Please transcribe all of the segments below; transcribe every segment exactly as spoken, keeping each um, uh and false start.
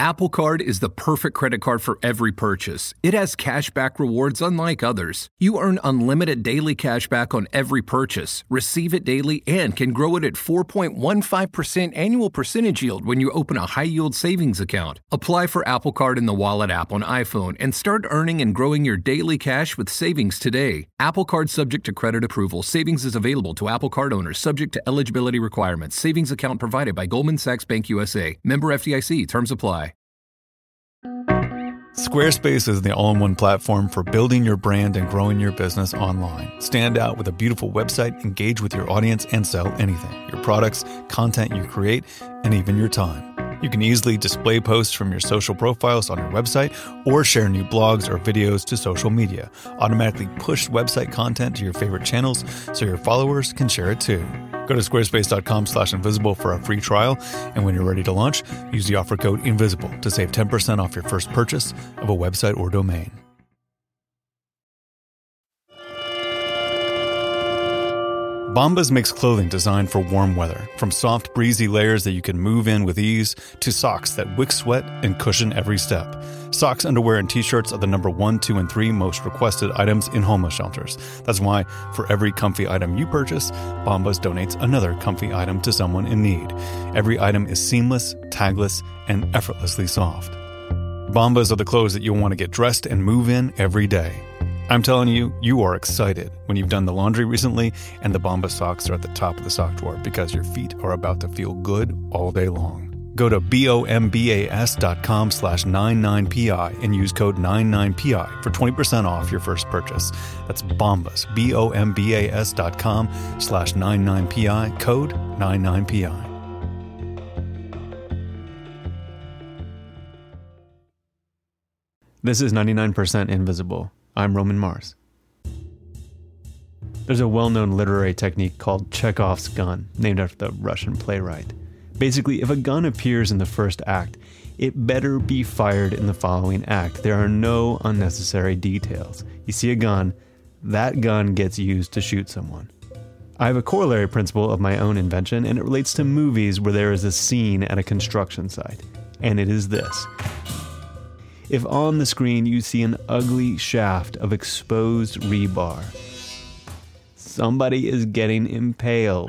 Apple Card is the perfect credit card for every purchase. It has cashback rewards unlike others. You earn unlimited daily cashback on every purchase, receive it daily, and can grow it at four point one five percent annual percentage yield when you open a high-yield savings account. Apply for Apple Card in the Wallet app on iPhone and start earning and growing your daily cash with savings today. Apple Card subject to credit approval. Savings is available to Apple Card owners subject to eligibility requirements. Savings account provided by Goldman Sachs Bank U S A. Member F D I C. Terms apply. Squarespace is the all-in-one platform for building your brand and growing your business online. Stand out with a beautiful website, engage with your audience, and sell anything. Your products, content you create, and even your time. You can easily display posts from your social profiles on your website or share new blogs or videos to social media. Automatically push website content to your favorite channels so your followers can share it too. Go to squarespace.com slash invisible for a free trial, and when you're ready to launch, use the offer code INVISIBLE to save ten percent off your first purchase of a website or domain. Bombas makes clothing designed for warm weather, from soft, breezy layers that you can move in with ease to socks that wick sweat and cushion every step. Socks, underwear, and t-shirts are the number one, two, and three most requested items in homeless shelters. That's why for every comfy item you purchase, Bombas donates another comfy item to someone in need. Every item is seamless, tagless, and effortlessly soft. Bombas are the clothes that you'll want to get dressed and move in every day. I'm telling you, you are excited when you've done the laundry recently and the Bombas socks are at the top of the sock drawer because your feet are about to feel good all day long. Go to bombas dot com slash ninety-nine P I and use code ninety-nine P I for twenty percent off your first purchase. That's Bombas, B O M B A S dot com slash ninety-nine P I, code ninety-nine P I. This is ninety-nine percent Invisible. I'm Roman Mars. There's a well-known literary technique called Chekhov's gun, named after the Russian playwright. Basically, if a gun appears in the first act, it better be fired in the following act. There are no unnecessary details. You see a gun, that gun gets used to shoot someone. I have a corollary principle of my own invention, and it relates to movies where there is a scene at a construction site. And it is this. If on the screen you see an ugly shaft of exposed rebar, somebody is getting impaled.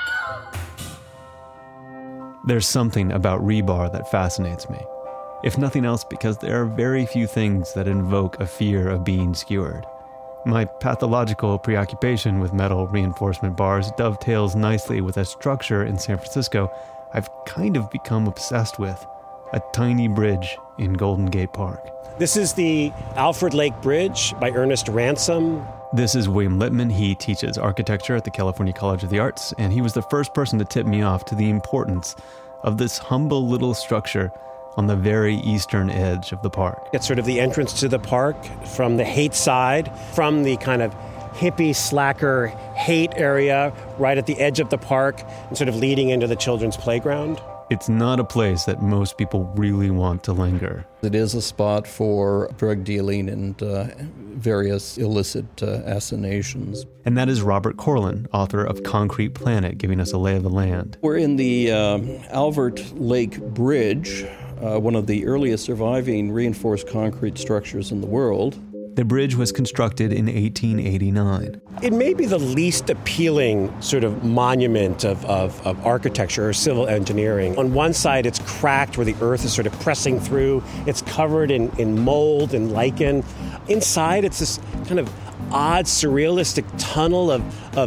There's something about rebar that fascinates me. If nothing else, because there are very few things that invoke a fear of being skewered. My pathological preoccupation with metal reinforcement bars dovetails nicely with a structure in San Francisco I've kind of become obsessed with. A tiny bridge in Golden Gate Park. This is the Alfred Lake Bridge by Ernest Ransome. This is William Lippman. He teaches architecture at the California College of the Arts, and he was the first person to tip me off to the importance of this humble little structure on the very eastern edge of the park. It's sort of the entrance to the park from the Haight side, from the kind of hippie, slacker Haight area, right at the edge of the park, and sort of leading into the children's playground. It's not a place that most people really want to linger. It is a spot for drug dealing and uh, various illicit uh, assignations. And that is Robert Corlin, author of Concrete Planet, giving us a lay of the land. We're in the uh, Alvord Lake Bridge, uh, one of the earliest surviving reinforced concrete structures in the world. The bridge was constructed in eighteen eighty-nine. It may be the least appealing sort of monument of, of, of architecture or civil engineering. On one side, it's cracked where the earth is sort of pressing through. It's covered in, in mold and lichen. Inside, it's this kind of odd, surrealistic tunnel of, of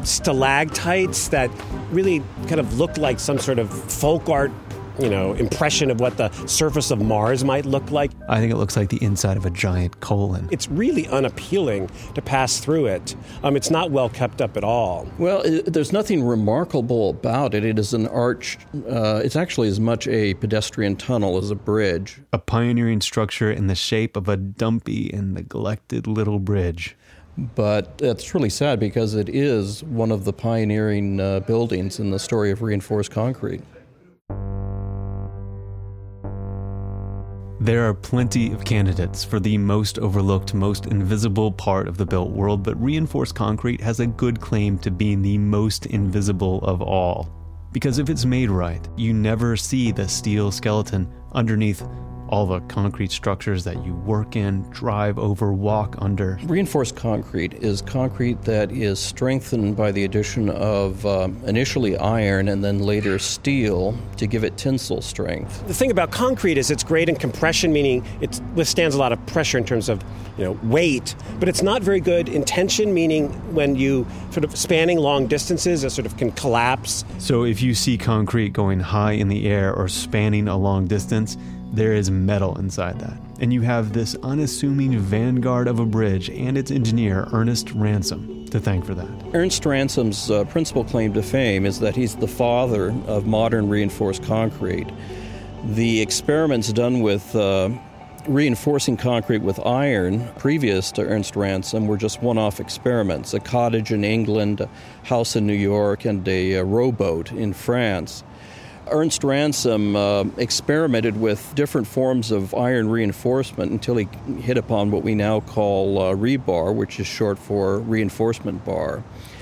stalactites that really kind of look like some sort of folk art, you know, impression of what the surface of Mars might look like. I think it looks like the inside of a giant colon. It's really unappealing to pass through it. Um, it's not well kept up at all. Well, it, there's nothing remarkable about it. It is an arch. Uh, it's actually as much a pedestrian tunnel as a bridge. A pioneering structure in the shape of a dumpy and neglected little bridge. But it's really sad because it is one of the pioneering uh, buildings in the story of reinforced concrete. There are plenty of candidates for the most overlooked, most invisible part of the built world, but reinforced concrete has a good claim to being the most invisible of all. Because if it's made right, you never see the steel skeleton underneath all the concrete structures that you work in, drive over, walk under. Reinforced concrete is concrete that is strengthened by the addition of um, initially iron and then later steel to give it tensile strength. The thing about concrete is it's great in compression, meaning it withstands a lot of pressure in terms of, you know, weight, but it's not very good in tension, meaning when you sort of spanning long distances, it sort of can collapse. So if you see concrete going high in the air or spanning a long distance, there is metal inside that. And you have this unassuming vanguard of a bridge and its engineer, Ernest Ransome, to thank for that. Ernest Ransome's uh, principal claim to fame is that he's the father of modern reinforced concrete. The experiments done with uh, reinforcing concrete with iron previous to Ernest Ransome were just one-off experiments, a cottage in England, a house in New York, and a, a rowboat in France. Ernest Ransome uh, experimented with different forms of iron reinforcement until he hit upon what we now call uh, rebar, which is short for reinforcement bar.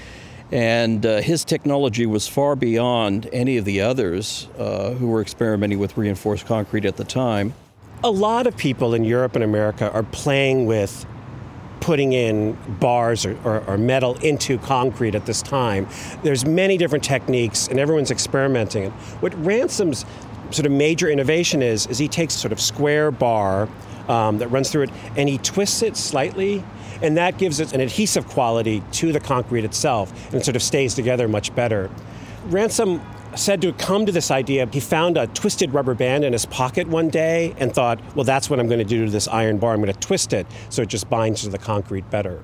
And uh, his technology was far beyond any of the others uh, who were experimenting with reinforced concrete at the time. A lot of people in Europe and America are playing with putting in bars or, or, or metal into concrete at this time. There's many different techniques, and everyone's experimenting. What Ransome's sort of major innovation is, is he takes a sort of square bar um, that runs through it, and he twists it slightly, and that gives it an adhesive quality to the concrete itself, and it sort of stays together much better. Ransome said to come to this idea, he found a twisted rubber band in his pocket one day and thought, well, that's what I'm going to do to this iron bar. I'm going to twist it so it just binds to the concrete better.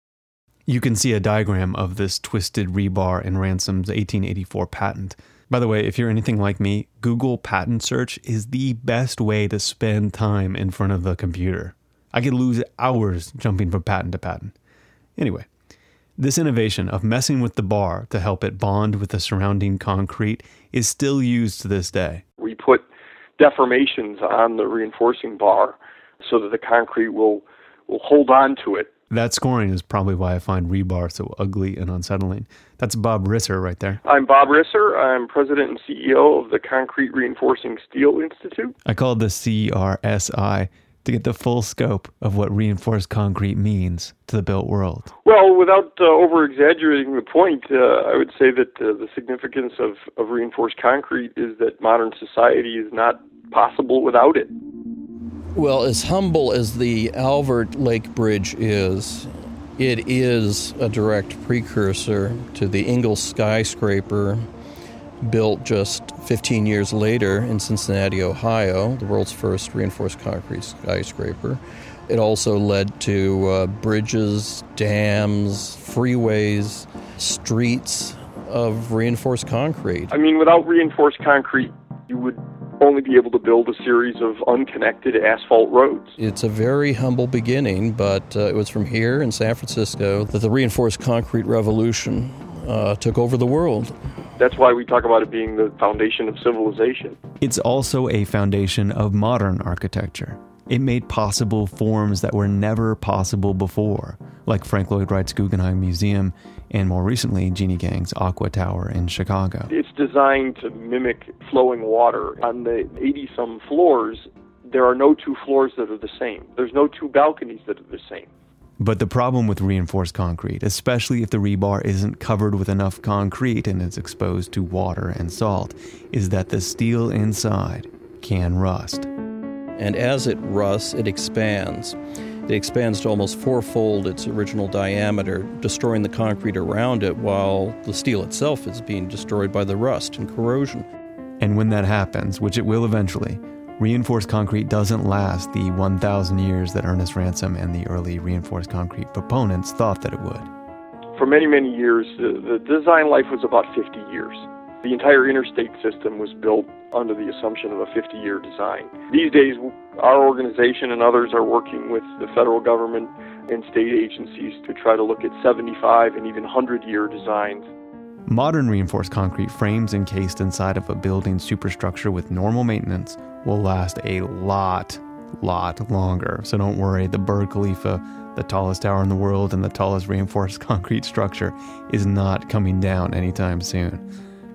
You can see a diagram of this twisted rebar in Ransome's eighteen eighty-four patent. By the way, if you're anything like me, Google patent search is the best way to spend time in front of the computer. I could lose hours jumping from patent to patent. Anyway, this innovation of messing with the bar to help it bond with the surrounding concrete is still used to this day. We put deformations on the reinforcing bar so that the concrete will, will hold on to it. That scoring is probably why I find rebar so ugly and unsettling. That's Bob Risser right there. I'm Bob Risser. I'm president and C E O of the Concrete Reinforcing Steel Institute. I call it the C R S I to get the full scope of what reinforced concrete means to the built world. Well, without uh, over-exaggerating the point, uh, I would say that uh, the significance of, of reinforced concrete is that modern society is not possible without it. Well, as humble as the Alvord Lake Bridge is, it is a direct precursor to the Ingalls skyscraper, built just fifteen years later in Cincinnati, Ohio, the world's first reinforced concrete skyscraper. It also led to uh, bridges, dams, freeways, streets of reinforced concrete. I mean, without reinforced concrete, you would only be able to build a series of unconnected asphalt roads. It's a very humble beginning, but uh, it was from here in San Francisco that the reinforced concrete revolution uh, took over the world. That's why we talk about it being the foundation of civilization. It's also a foundation of modern architecture. It made possible forms that were never possible before, like Frank Lloyd Wright's Guggenheim Museum and more recently Jeanne Gang's Aqua Tower in Chicago. It's designed to mimic flowing water. On the eighty-some floors, there are no two floors that are the same. There's no two balconies that are the same. But the problem with reinforced concrete, especially if the rebar isn't covered with enough concrete and is exposed to water and salt, is that the steel inside can rust. And as it rusts, it expands. It expands to almost fourfold its original diameter, destroying the concrete around it while the steel itself is being destroyed by the rust and corrosion. And when that happens, which it will eventually, reinforced concrete doesn't last the one thousand years that Ernest Ransome and the early reinforced concrete proponents thought that it would. For many, many years, the, the design life was about fifty years. The entire interstate system was built under the assumption of a fifty-year design. These days, our organization and others are working with the federal government and state agencies to try to look at seventy-five and even one hundred-year designs. Modern reinforced concrete frames encased inside of a building superstructure with normal maintenance will last a lot, lot longer. So don't worry, the Burj Khalifa, the tallest tower in the world and the tallest reinforced concrete structure, is not coming down anytime soon.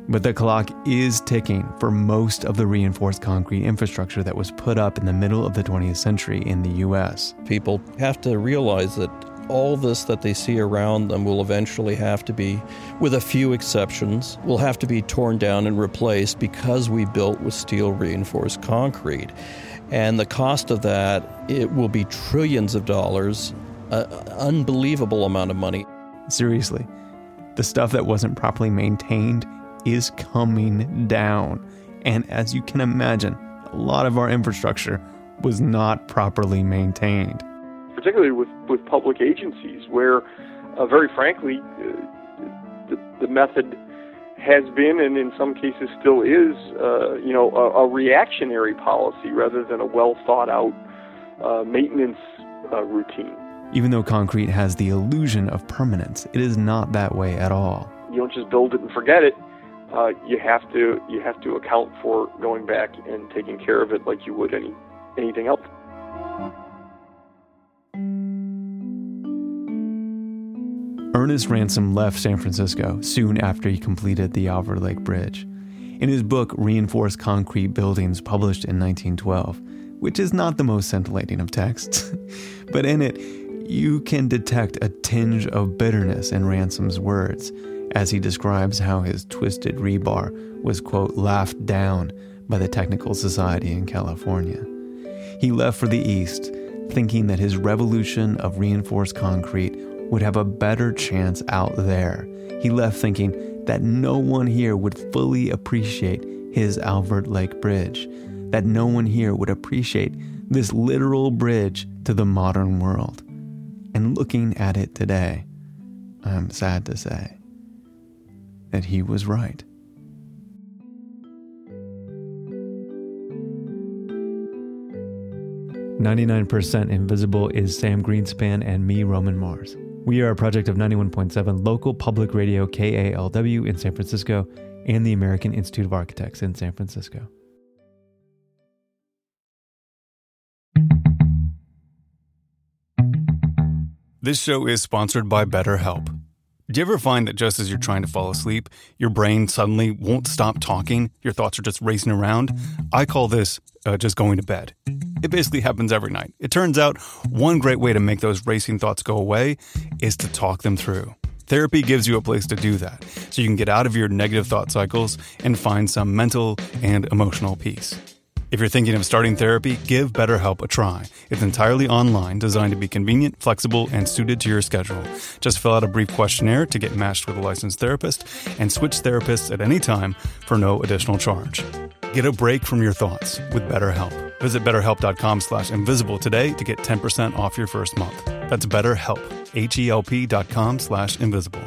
But the clock is ticking for most of the reinforced concrete infrastructure that was put up in the middle of the twentieth century in the U S. People have to realize that all this that they see around them will eventually have to be, with a few exceptions, will have to be torn down and replaced because we built with steel reinforced concrete. And the cost of that, it will be trillions of dollars, an unbelievable amount of money. Seriously, the stuff that wasn't properly maintained is coming down. And as you can imagine, a lot of our infrastructure was not properly maintained. Particularly with, with public agencies where, uh, very frankly, uh, the, the method has been, and in some cases still is, uh, you know, a, a reactionary policy rather than a well-thought-out uh, maintenance uh, routine. Even though concrete has the illusion of permanence, it is not that way at all. You don't just build it and forget it. Uh, you have to you have to account for going back and taking care of it like you would any anything else. Ernest Ransome left San Francisco soon after he completed the Alvord Lake Bridge. In his book, Reinforced Concrete Buildings, published in nineteen twelve, which is not the most scintillating of texts, but in it, you can detect a tinge of bitterness in Ransome's words as he describes how his twisted rebar was, quote, laughed down by the Technical Society in California. He left for the East, thinking that his revolution of reinforced concrete would have a better chance out there. He left thinking that no one here would fully appreciate his Alvord Lake Bridge, that no one here would appreciate this literal bridge to the modern world. And looking at it today, I'm sad to say that he was right. ninety-nine percent Invisible is Sam Greenspan and me, Roman Mars. We are a project of ninety-one point seven local public radio K A L W in San Francisco and the American Institute of Architects in San Francisco. This show is sponsored by BetterHelp. Do you ever find that just as you're trying to fall asleep, your brain suddenly won't stop talking? Your thoughts are just racing around? I call this uh, just going to bed. It basically happens every night. It turns out one great way to make those racing thoughts go away is to talk them through. Therapy gives you a place to do that, so you can get out of your negative thought cycles and find some mental and emotional peace. If you're thinking of starting therapy, give BetterHelp a try. It's entirely online, designed to be convenient, flexible, and suited to your schedule. Just fill out a brief questionnaire to get matched with a licensed therapist and switch therapists at any time for no additional charge. Get a break from your thoughts with BetterHelp. Visit betterhelp.com slash invisible today to get ten percent off your first month. That's BetterHelp, H-E-L-P dot com slash invisible.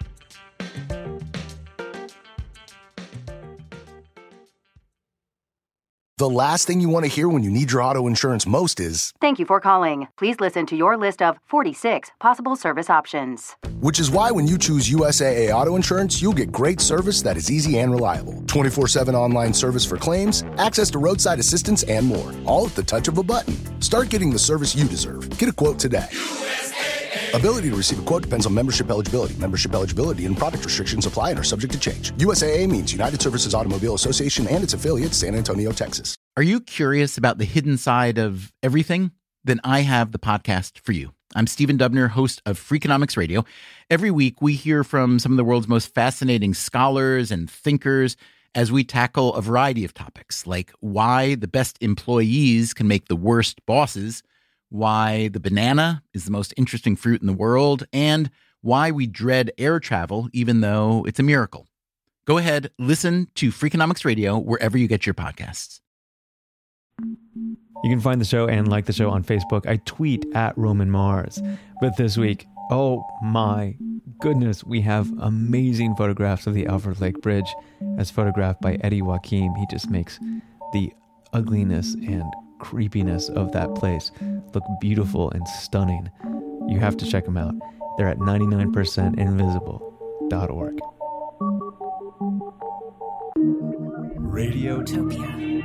The last thing you want to hear when you need your auto insurance most is, "Thank you for calling. Please listen to your list of forty-six possible service options." Which is why when you choose U S A A Auto Insurance, you'll get great service that is easy and reliable. twenty-four seven online service for claims, access to roadside assistance, and more. All at the touch of a button. Start getting the service you deserve. Get a quote today. U S A A. Ability to receive a quote depends on membership eligibility. Membership eligibility and product restrictions apply and are subject to change. U S A A means United Services Automobile Association and its affiliates, San Antonio, Texas. Are you curious about the hidden side of everything? Then I have the podcast for you. I'm Stephen Dubner, host of Freakonomics Radio. Every week, we hear from some of the world's most fascinating scholars and thinkers as we tackle a variety of topics, like why the best employees can make the worst bosses, why the banana is the most interesting fruit in the world, and why we dread air travel even though it's a miracle. Go ahead, listen to Freakonomics Radio wherever you get your podcasts. You can find the show and like the show on Facebook. I tweet at Roman Mars. But this week, oh my goodness, we have amazing photographs of the Alvord Lake Bridge as photographed by Eddie Joachim. He just makes the ugliness and creepiness of that place look beautiful and stunning. You have to check them out. They're at ninety-nine percent invisible dot org. Radiotopia.